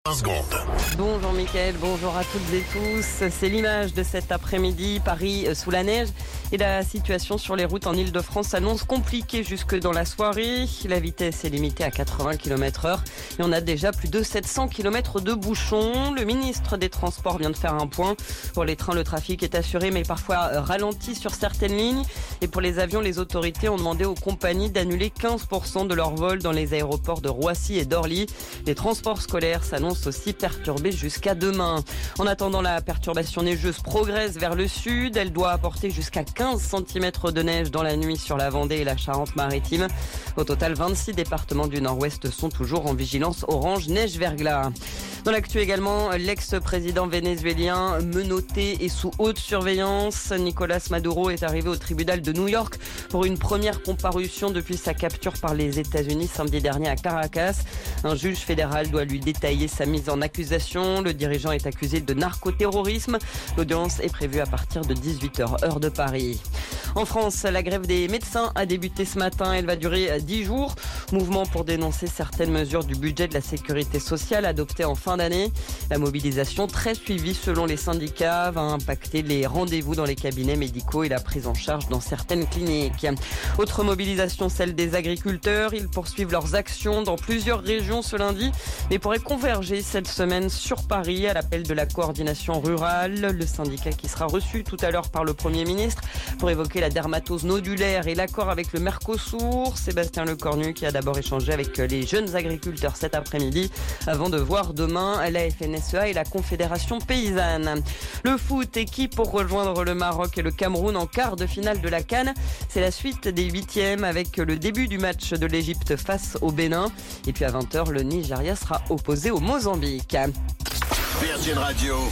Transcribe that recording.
20 secondes. Bonjour Mickaël, bonjour à toutes et tous. C'est l'image de cet après-midi, Paris sous la neige. Et la situation sur les routes en Ile-de-France s'annonce compliquée jusque dans la soirée. La vitesse est limitée à 80 km/h et on a déjà plus de 700 km de bouchons. Le ministre des Transports vient de faire un point. Pour les trains, le trafic est assuré mais parfois ralenti sur certaines lignes. Et pour les avions, les autorités ont demandé aux compagnies d'annuler 15% de leurs vols dans les aéroports de Roissy et d'Orly. Les transports scolaires s'annoncent aussi perturbés jusqu'à demain. En attendant, la perturbation neigeuse progresse vers le sud. Elle doit apporter jusqu'à 15 cm de neige dans la nuit sur la Vendée et la Charente-Maritime. Au total, 26 départements du nord-ouest sont toujours en vigilance orange neige-verglas. Dans l'actu également, l'ex-président vénézuélien menotté et sous haute surveillance. Nicolas Maduro est arrivé au tribunal de New York pour une première comparution depuis sa capture par les États-Unis samedi dernier à Caracas. Un juge fédéral doit lui détailler sa mise en accusation. Le dirigeant est accusé de narcoterrorisme. L'audience est prévue à partir de 18h, heure de Paris. En France, la grève des médecins a débuté ce matin. Elle va durer 10 jours. Mouvement pour dénoncer certaines mesures du budget de la sécurité sociale adoptées en fin d'année. La mobilisation, très suivie selon les syndicats, va impacter les rendez-vous dans les cabinets médicaux et la prise en charge dans certaines cliniques. Autre mobilisation, celle des agriculteurs. Ils poursuivent leurs actions dans plusieurs régions ce lundi, mais pourraient converger cette semaine sur Paris à l'appel de la coordination rurale. Le syndicat qui sera reçu tout à l'heure par le Premier ministre pour évoquer la dermatose nodulaire et l'accord avec le Mercosur. Sébastien Lecornu qui a d'abord échangé avec les jeunes agriculteurs cet après-midi avant de voir demain la FNSEA et la Confédération paysanne. Le foot est qui pour rejoindre le Maroc et le Cameroun en quart de finale de la CAN. C'est la suite des 8e avec le début du match de l'Égypte face au Bénin. Et puis à 20h, le Nigeria sera opposé au Mozambique. Virgin Radio.